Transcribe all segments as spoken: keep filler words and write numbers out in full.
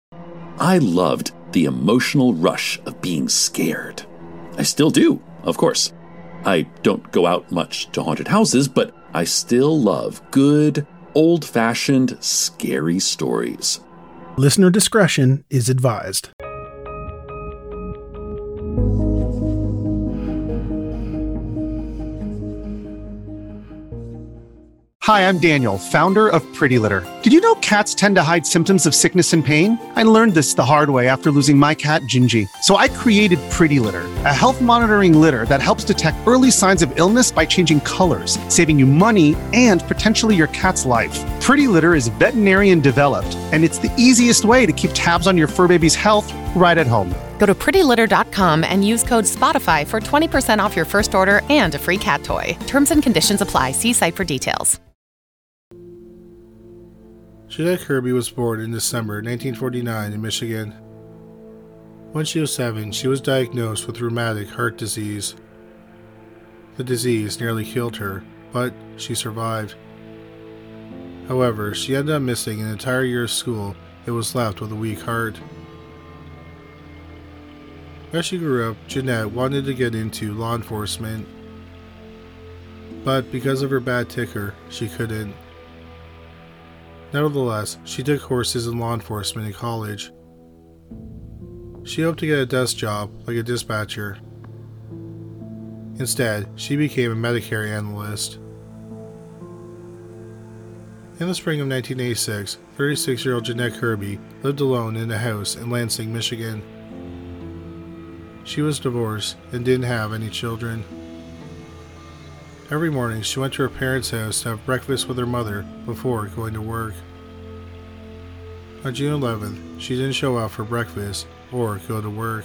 I loved the emotional rush of being scared. I still do, of course. I don't go out much to haunted houses, but I still love good, old-fashioned, scary stories. Listener discretion is advised. Hi, I'm Daniel, founder of Pretty Litter. Did you know cats tend to hide symptoms of sickness and pain? I learned this the hard way after losing my cat, Gingy. So I created Pretty Litter, a health monitoring litter that helps detect early signs of illness by changing colors, saving you money and potentially your cat's life. Pretty Litter is veterinarian developed, and it's the easiest way to keep tabs on your fur baby's health right at home. Go to pretty litter dot com and use code SPOTIFY for twenty percent off your first order and a free cat toy. Terms and conditions apply. See site for details. Jeanette Kirby was born in December nineteen forty-nine in Michigan. When she was seven, she was diagnosed with rheumatic heart disease. The disease nearly killed her, but she survived. However, she ended up missing an entire year of school and was left with a weak heart. As she grew up, Jeanette wanted to get into law enforcement, but because of her bad ticker, she couldn't. Nevertheless, she took courses in law enforcement in college. She hoped to get a desk job like a dispatcher. Instead, she became a Medicare analyst. In the spring of nineteen eighty-six, thirty-six-year-old Jeanette Kirby lived alone in a house in Lansing, Michigan. She was divorced and didn't have any children. Every morning, she went to her parents' house to have breakfast with her mother before going to work. On June eleventh, she didn't show up for breakfast or go to work.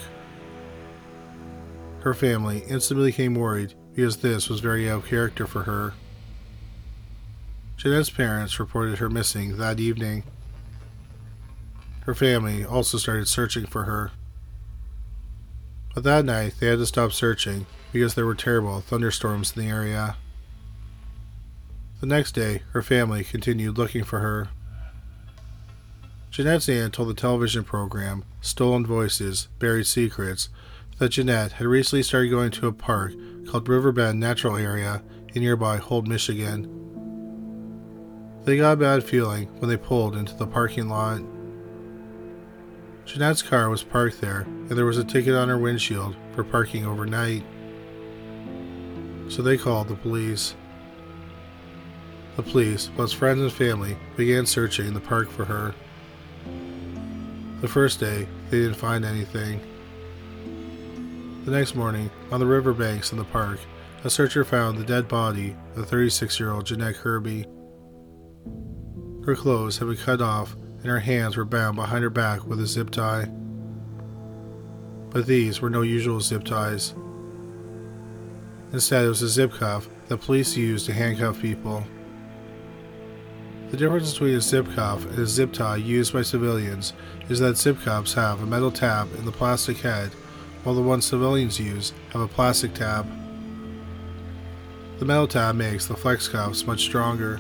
Her family instantly became worried because this was very out of character for her. Jeanette's parents reported her missing that evening. Her family also started searching for her. But that night, they had to stop searching because there were terrible thunderstorms in the area. The next day, her family continued looking for her. Jeanette's aunt told the television program, Stolen Voices, Buried Secrets, that Jeanette had recently started going to a park called Riverbend Natural Area in nearby Holt, Michigan. They got a bad feeling when they pulled into the parking lot. Jeanette's car was parked there, and there was a ticket on her windshield for parking overnight. So they called the police. The police, plus friends and family, began searching the park for her. The first day, they didn't find anything. The next morning, on the riverbanks in the park, a searcher found the dead body of thirty-six-year-old Jeanette Kirby. Her clothes had been cut off, and her hands were bound behind her back with a zip tie. But these were no usual zip ties. Instead, it was a zip cuff that police used to handcuff people. The difference between a zip cuff and a zip tie used by civilians is that zip cuffs have a metal tab in the plastic head, while the ones civilians use have a plastic tab. The metal tab makes the flex cuffs much stronger.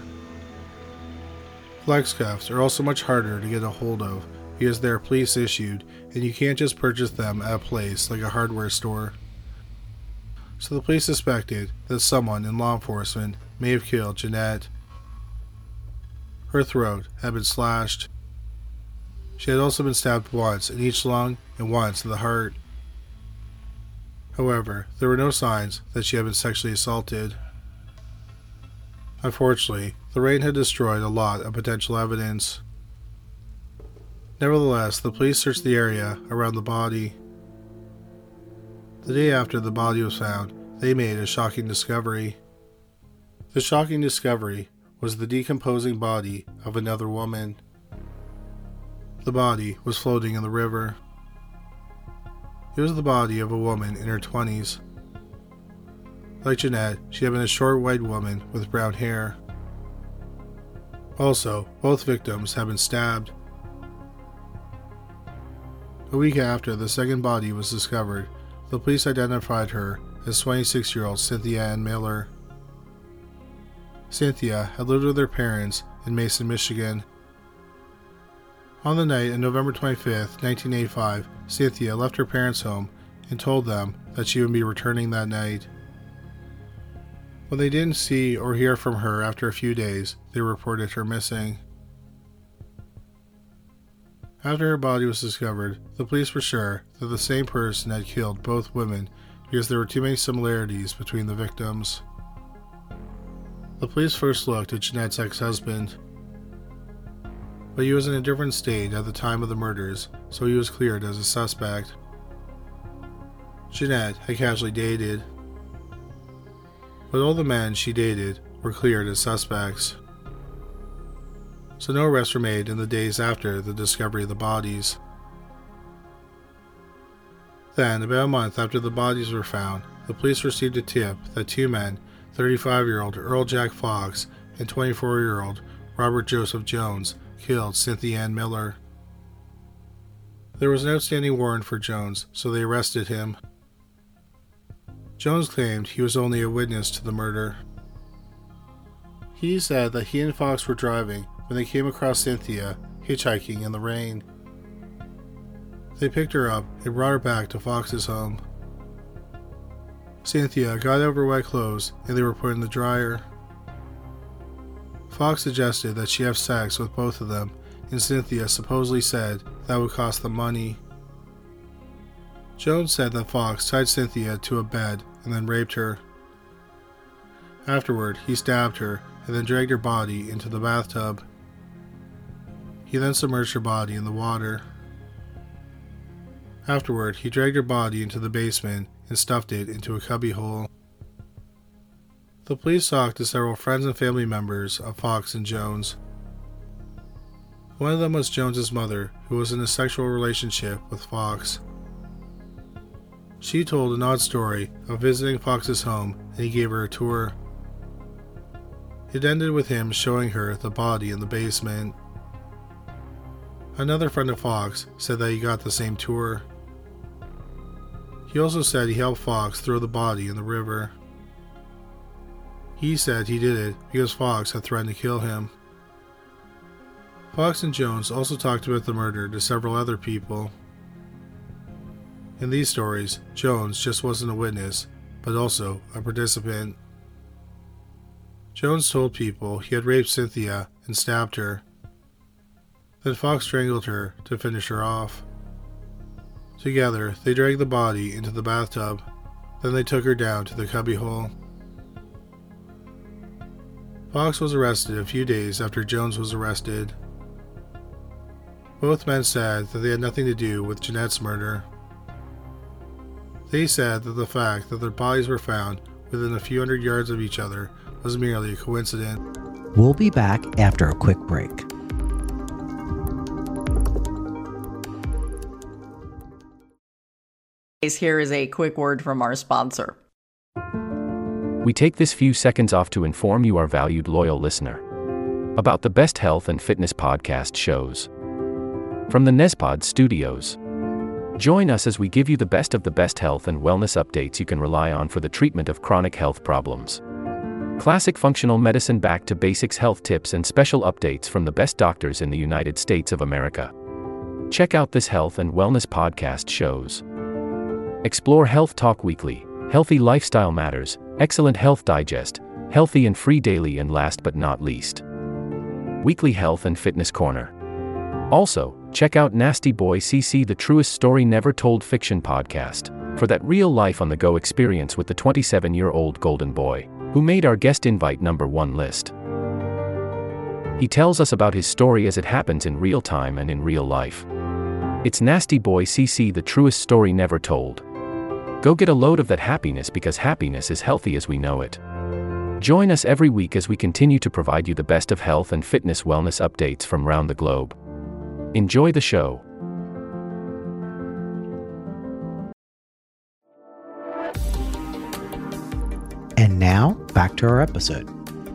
Flex cuffs are also much harder to get a hold of because they are police issued and you can't just purchase them at a place like a hardware store. So the police suspected that someone in law enforcement may have killed Jeanette. Her throat had been slashed. She had also been stabbed once in each lung and once in the heart. However, there were no signs that she had been sexually assaulted. Unfortunately, the rain had destroyed a lot of potential evidence. Nevertheless, the police searched the area around the body. The day after the body was found, they made a shocking discovery. The shocking discovery was the decomposing body of another woman. The body was floating in the river. It was the body of a woman in her twenties. Like Jeanette, she had been a short white woman with brown hair. Also, both victims had been stabbed. A week after the second body was discovered, the police identified her as twenty-six-year-old Cynthia Ann Miller. Cynthia had lived with her parents in Mason, Michigan. On the night of November twenty-fifth, nineteen eighty-five, Cynthia left her parents' home and told them that she would be returning that night. When they didn't see or hear from her after a few days, they reported her missing. After her body was discovered, the police were sure that the same person had killed both women because there were too many similarities between the victims. The police first looked at Jeanette's ex-husband, but he was in a different state at the time of the murders, so he was cleared as a suspect. Jeanette had casually dated, but all the men she dated were cleared as suspects, so no arrests were made in the days after the discovery of the bodies. Then, about a month after the bodies were found, the police received a tip that two men, thirty-five-year-old Earl Jack Fox and twenty-four-year-old Robert Joseph Jones, killed Cynthia Ann Miller. There was an outstanding warrant for Jones, so they arrested him. Jones claimed he was only a witness to the murder. He said that he and Fox were driving when they came across Cynthia hitchhiking in the rain. They picked her up and brought her back to Fox's home. Cynthia got out of her wet clothes and they were put in the dryer. Fox suggested that she have sex with both of them, and Cynthia supposedly said that would cost them money. Jones said that Fox tied Cynthia to a bed and then raped her. Afterward, he stabbed her and then dragged her body into the bathtub. He then submerged her body in the water. Afterward, he dragged her body into the basement and stuffed it into a cubbyhole. The police talked to several friends and family members of Fox and Jones. One of them was Jones's mother, who was in a sexual relationship with Fox. She told an odd story of visiting Fox's home, and he gave her a tour. It ended with him showing her the body in the basement. Another friend of Fox said that he got the same tour. He also said he helped Fox throw the body in the river. He said he did it because Fox had threatened to kill him. Fox and Jones also talked about the murder to several other people. In these stories, Jones just wasn't a witness, but also a participant. Jones told people he had raped Cynthia and stabbed her. Then Fox strangled her to finish her off. Together, they dragged the body into the bathtub. Then they took her down to the cubbyhole. Fox was arrested a few days after Jones was arrested. Both men said that they had nothing to do with Jeanette's murder. They said that the fact that their bodies were found within a few hundred yards of each other was merely a coincidence. We'll be back after a quick break. Here is a quick word from our sponsor. We take this few seconds off to inform you, our valued loyal listener, about the best health and fitness podcast shows from the Nezpod Studios. Join us as we give you the best of the best health and wellness updates you can rely on for the treatment of chronic health problems. Classic functional medicine back to basics health tips and special updates from the best doctors in the United States of America. Check out this health and wellness podcast shows. Explore Health Talk Weekly, Healthy Lifestyle Matters, Excellent Health Digest, Healthy and Free Daily, and last but not least, Weekly Health and Fitness Corner. Also, check out Nasty Boy C C, the truest story never told fiction podcast, for that real life on the go experience with the twenty-seven-year-old golden boy, who made our guest invite number one list. He tells us about his story as it happens in real time and in real life. It's Nasty Boy C C, the truest story never told. Go get a load of that happiness, because happiness is healthy as we know it. Join us every week as we continue to provide you the best of health and fitness wellness updates from around the globe. Enjoy the show. And now, back to our episode.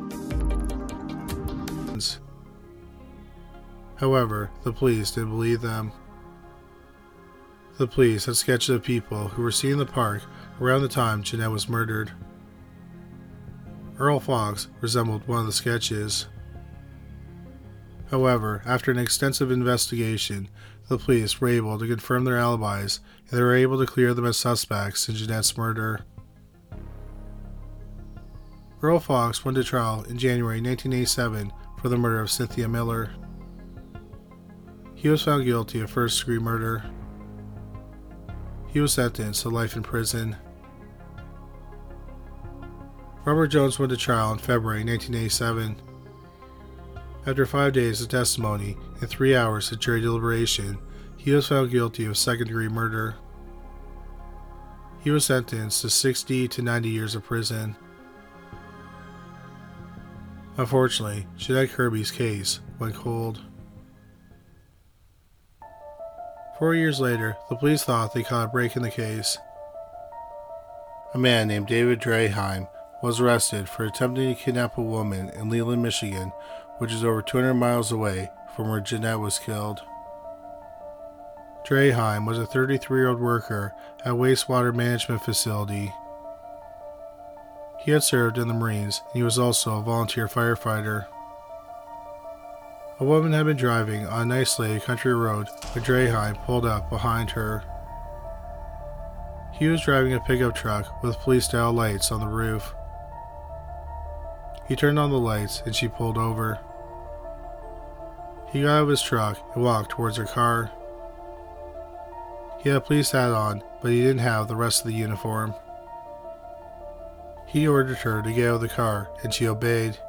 However, the police didn't believe them. The police had sketches of people who were seen in the park around the time Jeanette was murdered. Earl Fox resembled one of the sketches. However, after an extensive investigation, the police were able to confirm their alibis, and they were able to clear them as suspects in Jeanette's murder. Earl Fox went to trial in January nineteen eighty-seven for the murder of Cynthia Miller. He was found guilty of first-degree murder. He was sentenced to life in prison. Robert Jones went to trial in February nineteen eighty-seven. After five days of testimony and three hours of jury deliberation, he was found guilty of second-degree murder. He was sentenced to sixty to ninety years of prison. Unfortunately, Jeanette Kirby's case went cold. Four years later, the police thought they caught a break in the case. A man named David Draheim was arrested for attempting to kidnap a woman in Leland, Michigan, which is over two hundred miles away from where Jeanette was killed. Draheim was a thirty-three-year-old worker at a wastewater management facility. He had served in the Marines, and he was also a volunteer firefighter. A woman had been driving on an isolated country road when Draheim pulled up behind her. He was driving a pickup truck with police-style lights on the roof. He turned on the lights and she pulled over. He got out of his truck and walked towards her car. He had a police hat on, but he didn't have the rest of the uniform. He ordered her to get out of the car, and she obeyed.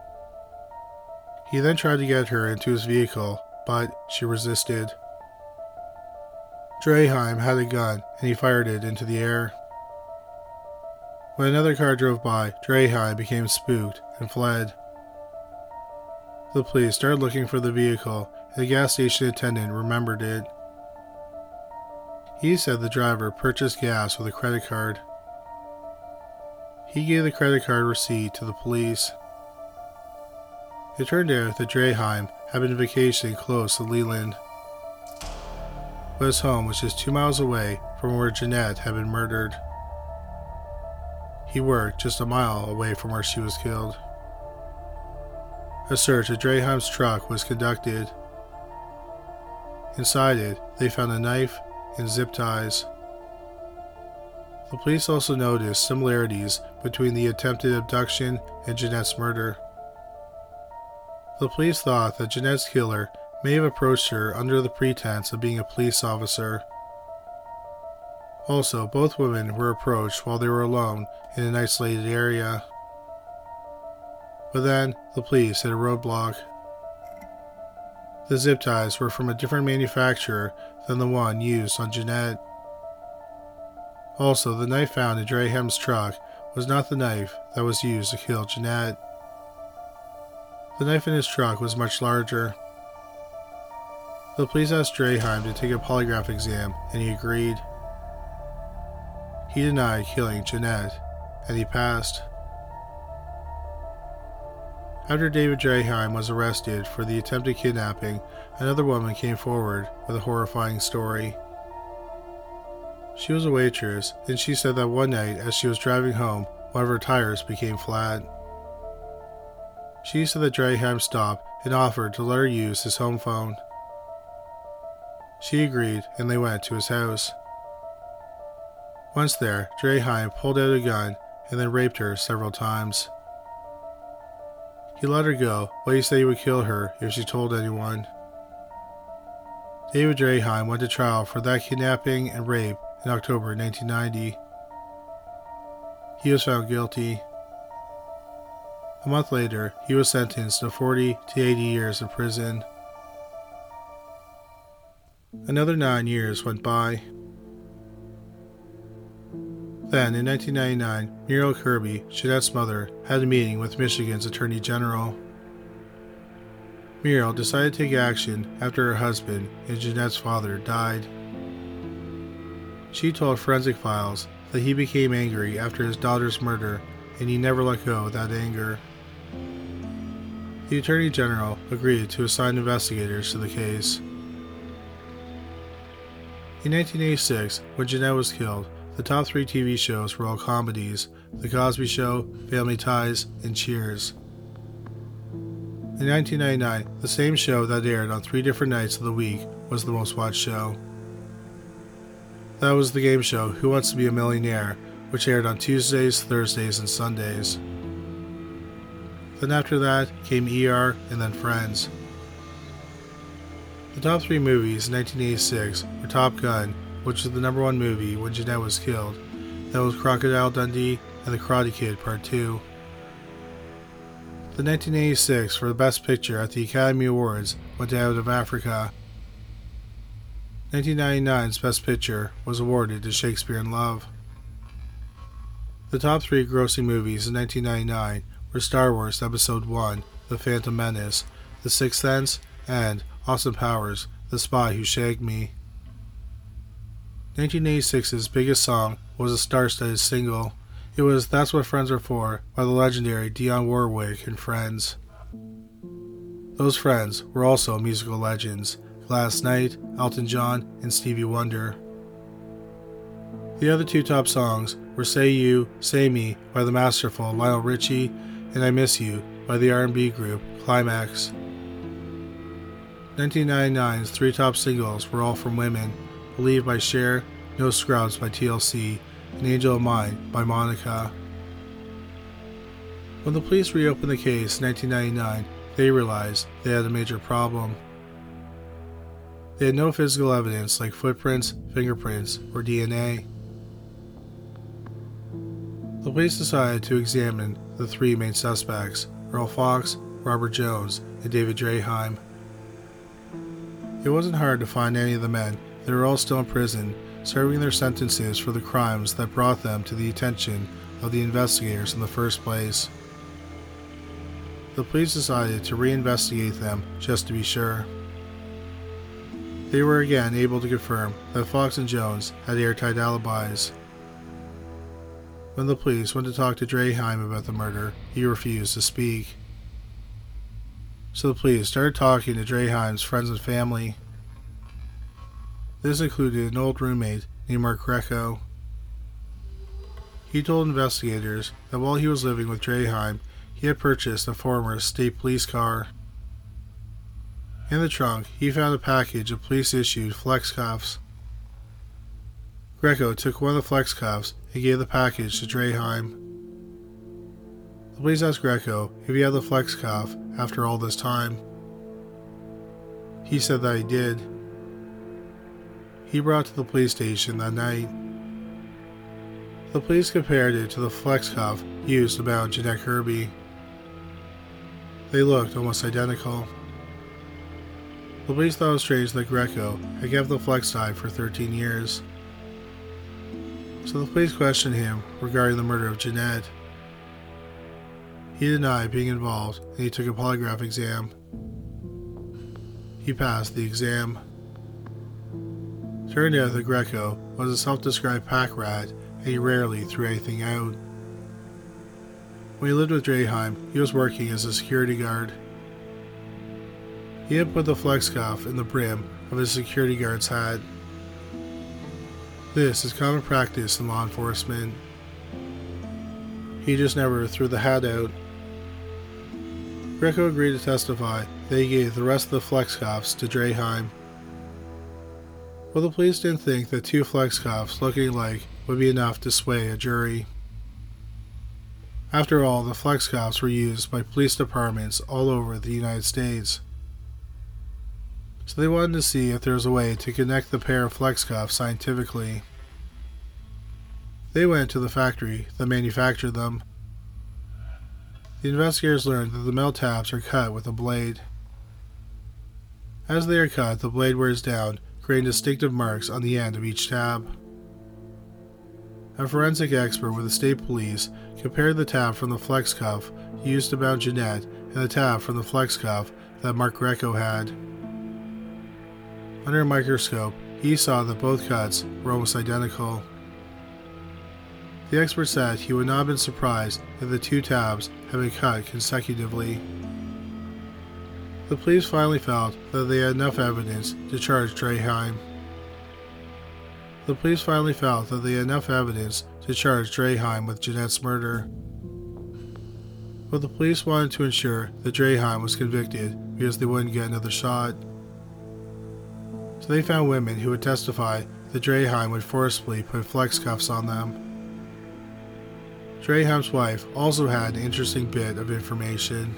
He then tried to get her into his vehicle, but she resisted. Draheim had a gun, and he fired it into the air. When another car drove by, Draheim became spooked and fled. The police started looking for the vehicle, and the gas station attendant remembered it. He said the driver purchased gas with a credit card. He gave the credit card receipt to the police. It turned out that Draheim had been vacationing close to Leland, but his home was just two miles away from where Jeanette had been murdered. He worked just a mile away from where she was killed. A search of Draheim's truck was conducted. Inside it, they found a knife and zip ties. The police also noticed similarities between the attempted abduction and Jeanette's murder. The police thought that Jeanette's killer may have approached her under the pretense of being a police officer. Also, both women were approached while they were alone in an isolated area. But then, the police hit a roadblock. The zip ties were from a different manufacturer than the one used on Jeanette. Also, the knife found in Draheim's truck was not the knife that was used to kill Jeanette. The knife in his truck was much larger. The police asked Draheim to take a polygraph exam, and he agreed. He denied killing Jeanette, and he passed. After David Draheim was arrested for the attempted kidnapping, another woman came forward with a horrifying story. She was a waitress, and she said that one night as she was driving home, one of her tires became flat. She said that Draheim stopped and offered to let her use his home phone. She agreed, and they went to his house. Once there, Draheim pulled out a gun and then raped her several times. He let her go, but he said he would kill her if she told anyone. David Draheim went to trial for that kidnapping and rape in October nineteen ninety. He was found guilty. A month later, he was sentenced to forty to eighty years in prison. Another nine years went by. Then, in nineteen ninety-nine, Muriel Kirby, Jeanette's mother, had a meeting with Michigan's Attorney General. Muriel decided to take action after her husband and Jeanette's father died. She told Forensic Files that he became angry after his daughter's murder, and he never let go of that anger. The Attorney General agreed to assign investigators to the case. In nineteen eighty-six, when Jeanette was killed, the top three T V shows were all comedies: The Cosby Show, Family Ties, and Cheers. In nineteen ninety-nine, the same show that aired on three different nights of the week was the most watched show. That was the game show Who Wants to Be a Millionaire, which aired on Tuesdays, Thursdays, and Sundays. Then after that came E R and then Friends. The top three movies in nineteen eighty-six were Top Gun, which was the number one movie when Jeanette was killed. That was Crocodile Dundee and The Karate Kid Part two. The nineteen eighty-six for the Best Picture at the Academy Awards went to Out of Africa. nineteen ninety-nine's Best Picture was awarded to Shakespeare in Love. The top three grossing movies in nineteen ninety-nine were Star Wars Episode one, The Phantom Menace, The Sixth Sense, and Austin Powers, The Spy Who Shagged Me. nineteen eighty-six's biggest song was a star-studded single. It was That's What Friends Are For by the legendary Dionne Warwick and Friends. Those friends were also musical legends, Gladys Knight, Elton John, and Stevie Wonder. The other two top songs were Say You, Say Me by the masterful Lionel Richie and I Miss You by the R and B group Climax. nineteen ninety-nine's three top singles were all from women, Believe by Cher, No Scrubs by T L C, and Angel of Mine by Monica. When the police reopened the case in nineteen ninety-nine, they realized they had a major problem. They had no physical evidence like footprints, fingerprints, or D N A. The police decided to examine the three main suspects, Earl Fox, Robert Jones, and David Draheim. It wasn't hard to find any of the men. They were all still in prison, serving their sentences for the crimes that brought them to the attention of the investigators in the first place. The police decided to reinvestigate them just to be sure. They were again able to confirm that Fox and Jones had airtight alibis. When the police went to talk to Draheim about the murder, he refused to speak. So the police started talking to Draheim's friends and family. This included an old roommate named Mark Greco. He told investigators that while he was living with Draheim, he had purchased a former state police car. In the trunk, he found a package of police-issued flex cuffs. Greco took one of the flex cuffs and gave the package to Draheim. The police asked Greco if he had the flex cuff after all this time. He said that he did. He brought it to the police station that night. The police compared it to the flex cuff used to bound Jeanette Kirby. They looked almost identical. The police thought it was strange that Greco had kept the flex tie for thirteen years. So the police questioned him regarding the murder of Jeanette. He denied being involved and he took a polygraph exam. He passed the exam. Turned out that Greco was a self-described pack rat and he rarely threw anything out. When he lived with Draheim, he was working as a security guard. He had put the flex cuff in the brim of his security guard's hat. This is common practice in law enforcement. He just never threw the hat out. Greco agreed to testify that he gave the rest of the flex cuffs to Draheim. But the police didn't think that two flex cuffs looking alike would be enough to sway a jury. After all, the flex cuffs were used by police departments all over the United States. So they wanted to see if there was a way to connect the pair of flex cuffs scientifically. They went to the factory that manufactured them. The investigators learned that the metal tabs are cut with a blade. As they are cut, the blade wears down, creating distinctive marks on the end of each tab. A forensic expert with the state police compared the tab from the flex cuff used to bound Jeanette and the tab from the flex cuff that Mark Greco had. Under a microscope, he saw that both cuts were almost identical. The expert said he would not have been surprised if the two tabs had been cut consecutively. The police finally felt that they had enough evidence to charge Draheim. The police finally felt that they had enough evidence to charge Draheim with Jeanette's murder. But the police wanted to ensure that Draheim was convicted because they wouldn't get another shot. So they found women who would testify that Draheim would forcibly put flex cuffs on them. Draheim's wife also had an interesting bit of information.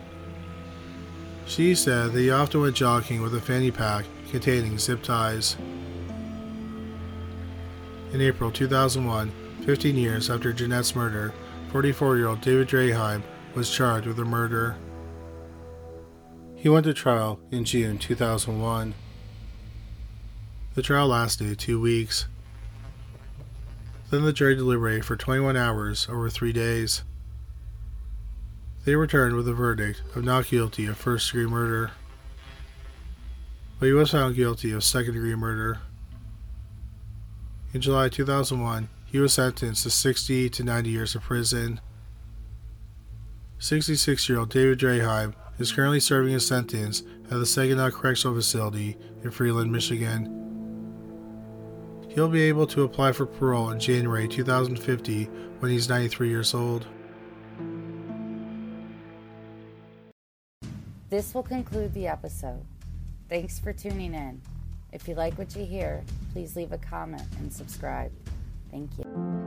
She said that he often went jogging with a fanny pack containing zip ties. In April two thousand one, fifteen years after Jeanette's murder, forty-four-year-old David Draheim was charged with the murder. He went to trial in June two thousand one. The trial lasted two weeks. Then the jury deliberated for twenty-one hours over three days. They returned with a verdict of not guilty of first-degree murder, but he was found guilty of second-degree murder. In July two thousand one, he was sentenced to sixty to ninety years of prison. sixty-six-year-old David Draheim is currently serving his sentence at the Saginaw Correctional Facility in Freeland, Michigan. He'll be able to apply for parole in January two thousand fifty when he's ninety-three years old. This will conclude the episode. Thanks for tuning in. If you like what you hear, please leave a comment and subscribe. Thank you.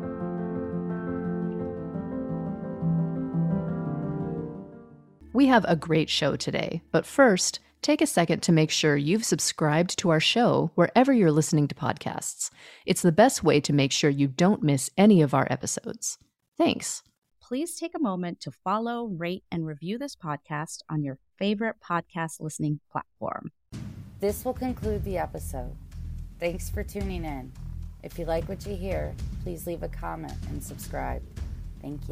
We have a great show today, but first, take a second to make sure you've subscribed to our show wherever you're listening to podcasts. It's the best way to make sure you don't miss any of our episodes. Thanks. Please take a moment to follow, rate, and review this podcast on your favorite podcast listening platform. This will conclude the episode. Thanks for tuning in. If you like what you hear, please leave a comment and subscribe. Thank you.